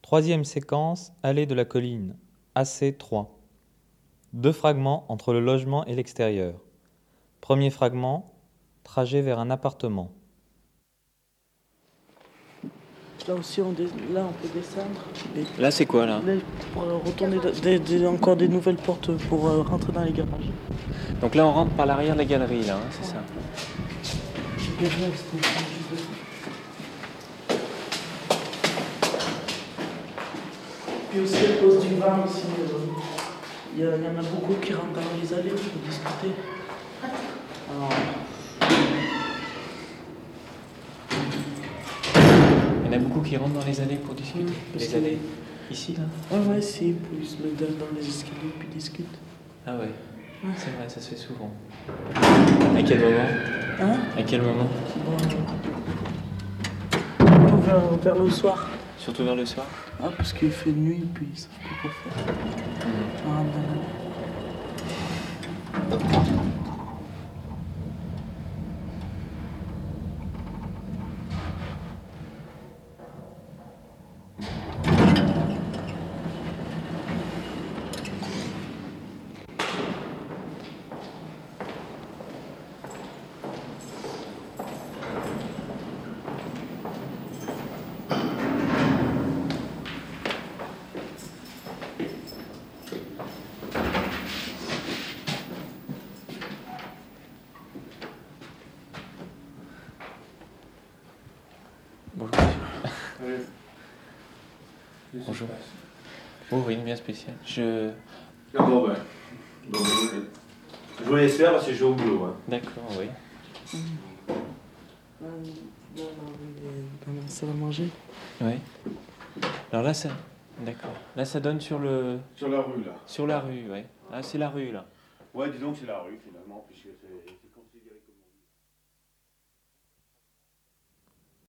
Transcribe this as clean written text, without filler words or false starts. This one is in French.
Troisième séquence, allée de la colline, AC3. 2 fragments entre le logement et l'extérieur. Premier fragment, trajet vers un appartement. Là aussi, on peut descendre. Là, c'est quoi, là? Pour retourner encore des nouvelles portes pour rentrer dans les garages. Donc là, on rentre par l'arrière de la galerie, là, hein, c'est ça? Puis aussi, à cause du vent, aussi, il y en a beaucoup qui rentrent dans les allées pour discuter. Alors, il y en a beaucoup qui rentrent dans les allées pour discuter. Les allées ici, là? Ouais, si, puis ils se mettent dans les escaliers puis discutent. Ah ouais, c'est vrai, ça se fait souvent. À quel moment? Hein? À quel moment? Bon, vers le soir. Surtout vers le soir? Ah, parce qu'il fait nuit, puis ils savent plus quoi faire. Bonjour, monsieur. Bonjour. Oh oui, une bien spéciale. Bon, je vous laisse faire parce que je vais au boulot. Hein. D'accord, oui. Dans la salle à manger. Oui. Alors là, ça... D'accord. Là, ça donne sur le... Sur la rue, là. Sur la rue, oui. Ah, c'est la rue, là. Ouais, disons que c'est la rue, finalement, puisque c'est considéré comme...